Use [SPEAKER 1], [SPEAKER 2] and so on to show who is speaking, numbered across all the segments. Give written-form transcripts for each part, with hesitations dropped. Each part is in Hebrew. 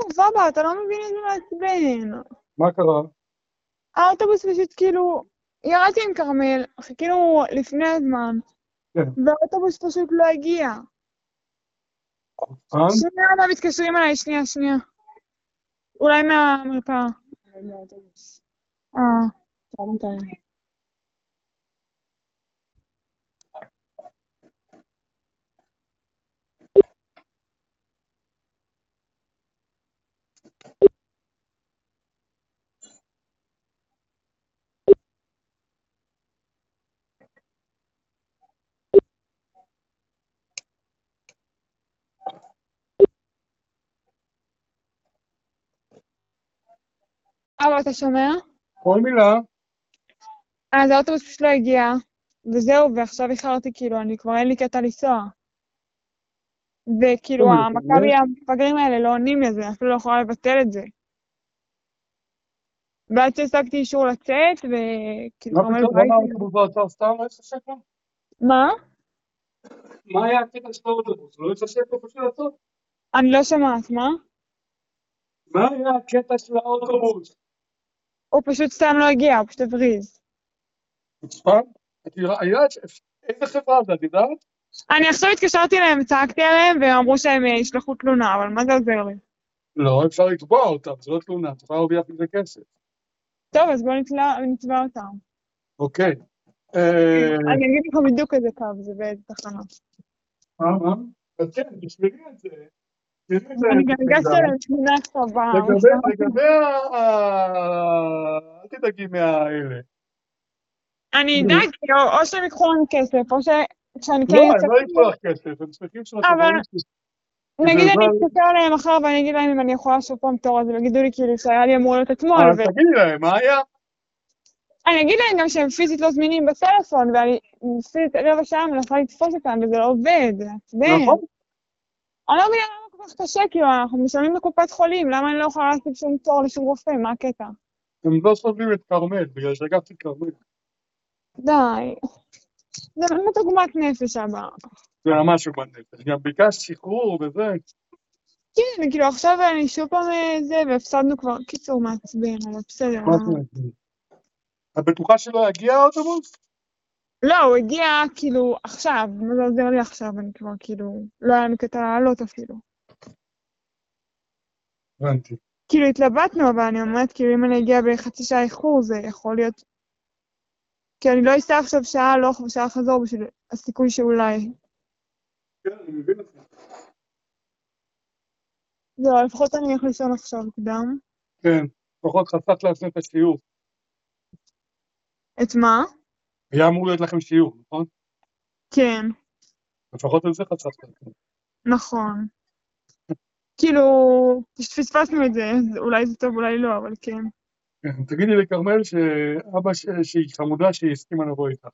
[SPEAKER 1] סבבה, אתה לא מבין איזה מעצבן.
[SPEAKER 2] מה קרה?
[SPEAKER 1] האוטובוס פשוט כאילו, ירדתי עם כרמל, חיכינו לפני הזמן,
[SPEAKER 2] כן.
[SPEAKER 1] והאוטובוס פשוט לא הגיע. שנייה, מה מתקשרים אליי, שנייה. אולי מהמרפאה. אבל אתה שומע?
[SPEAKER 2] כל מילה.
[SPEAKER 1] אז האוטובוס פשוט לא הגיע, וזהו, ועכשיו איחרתי, כאילו, אני כבר אין לי קטע לנסוע. וכאילו, המכבי המפגרים האלה לא עונים לזה, אפילו לא יכולה לבטל את זה. ועד שהשגתי אישור לצאת, וכאילו,
[SPEAKER 2] מה
[SPEAKER 1] כרמל
[SPEAKER 2] פתאום?
[SPEAKER 1] בית.
[SPEAKER 2] למה האוטובוס לא עצר סתם? לא התחשב לו?
[SPEAKER 1] מה?
[SPEAKER 2] מה היה הקטע של האוטובוס? לא התחשב לו פשוט לעשות?
[SPEAKER 1] אני לא שומעת, מה?
[SPEAKER 2] מה היה הקטע של האוטובוס?
[SPEAKER 1] הוא פשוט סתם לא הגיע, הוא פשוט הבריז.
[SPEAKER 2] סתם? איזה חברה זה, את יודעת?
[SPEAKER 1] אני עכשיו התקשרתי אליהם, צעקתי עליהם, והם אמרו שהם ישלחו תלונה, אבל מה זה עוזר לי?
[SPEAKER 2] לא, אפשר לתבוע אותם, זה לא תלונה, את יכולה להרוויח מזה כסף.
[SPEAKER 1] טוב, אז בואו נתבע אותם.
[SPEAKER 2] אוקיי.
[SPEAKER 1] אני אגיד לך בדיוק איזה קו, זה באיזה תחנה.
[SPEAKER 2] מה? אז כן, בשבילי את זה.
[SPEAKER 1] אני גם הגשתי להם תמונה כתובה.
[SPEAKER 2] לגבי אל תדאגי מהאלה.
[SPEAKER 1] אני אדאג, או שהם יקחו לנו כסף, או שאני כן
[SPEAKER 2] לא,
[SPEAKER 1] אצא.
[SPEAKER 2] הם לא יקחו לך כסף, הם שמחים של
[SPEAKER 1] אבל
[SPEAKER 2] החברות.
[SPEAKER 1] נגיד אני אתקשר עליהם מחר ואני אגיד להם אם אני יכולה שוב פעם תור, אז הם יגידו לי כאילו שהיה לי אמור להיות אתמול.
[SPEAKER 2] אז תגידי להם, מה היה?
[SPEAKER 1] אני אגיד להם גם שהם פיזית לא זמינים בטלפון, ואני פיזית רבע שעה מנסה לתפוס אותם, וזה לא עובד, זה עצבן.
[SPEAKER 2] נכון.
[SPEAKER 1] אני לא מבינה למה כל כך קשה, כאילו, אנחנו משלמים לקופת חולים, למה אני לא יכולה להשיג שום תור לשום רופא, מה הקטע?
[SPEAKER 2] הם לא סובלים את כרמל, בגלל שהגעתי כרמל.
[SPEAKER 1] די. זה באמת עוגמת נפש הבאה.
[SPEAKER 2] זה ממש עוגמת נפש. גם ביקשת שחרור וזה.
[SPEAKER 1] כן, כאילו עכשיו אני שוב פעם זה, והפסדנו כבר, קיצור מעצבן, אבל בסדר.
[SPEAKER 2] את בטוחה שלא יגיע האוטובוס?
[SPEAKER 1] לא, הוא הגיע כאילו עכשיו, מה זה עוזר לי עכשיו, אני כבר כאילו, לא היה לנו קטע לעלות אפילו.
[SPEAKER 2] הבנתי.
[SPEAKER 1] כאילו התלבטנו, אבל אני אומרת, כאילו אם אני אגיע בחצי שעה איחור, זה יכול להיות, כי אני לא אסע עכשיו שעה הלוך ושעה חזור בשביל הסיכוי שאולי.
[SPEAKER 2] כן, אני מבין את זה.
[SPEAKER 1] זהו, לפחות אני הולך לישון עכשיו קדם.
[SPEAKER 2] כן, לפחות חסכת לעצמך את השיעור.
[SPEAKER 1] את מה?
[SPEAKER 2] היה אמור להיות לכם שיעור, נכון?
[SPEAKER 1] כן.
[SPEAKER 2] לפחות על זה חסכת לעצמך.
[SPEAKER 1] נכון. כאילו, פשוט פספסנו את זה, אולי זה טוב, אולי לא, אבל כן.
[SPEAKER 2] כן, תגידי לכרמל שאבא שהיא חמודה שהיא הסכימה לבוא איתך.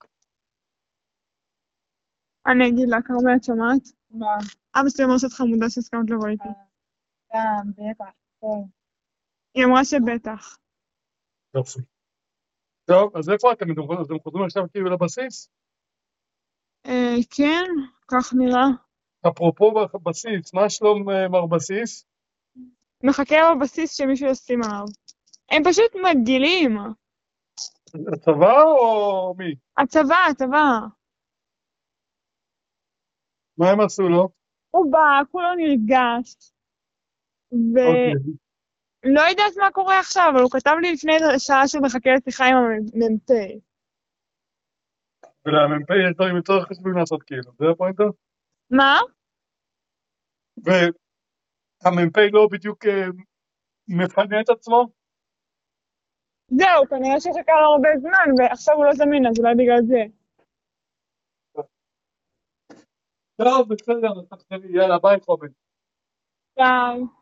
[SPEAKER 1] אני אגיד לה, כרמל, את שומעת? מה? אבא שלי אמר שאת חמודה שהסכמת לבוא איתי. בטח, כן. היא אמרה שבטח.
[SPEAKER 2] יופי. טוב, אז איפה אתם חוזרים עכשיו כאילו לבסיס?
[SPEAKER 1] כן, כך נראה.
[SPEAKER 2] אפרופו בסיס, מה שלום מר בסיס?
[SPEAKER 1] מחכה בבסיס שמישהו ישים עליו. הם פשוט מגעילים.
[SPEAKER 2] הצבא או מי?
[SPEAKER 1] הצבא.
[SPEAKER 2] מה הם עשו לו?
[SPEAKER 1] הוא בא, כולו נרגש. ולא יודעת מה קורה עכשיו, אבל הוא כתב לי לפני שעה שהוא מחכה לשיחה עם המ"פ.
[SPEAKER 2] ולמ"פ יש דברים יותר חשובים לעשות כאילו, זה הפואנטה?
[SPEAKER 1] מה?
[SPEAKER 2] והמ"פ לא בדיוק מפנה את עצמו?
[SPEAKER 1] זהו, כנראה שחכה לו הרבה זמן, ועכשיו הוא לא זמין, אז אולי בגלל זה.
[SPEAKER 2] טוב, בסדר, יאללה, ביי חובן.
[SPEAKER 1] ביי.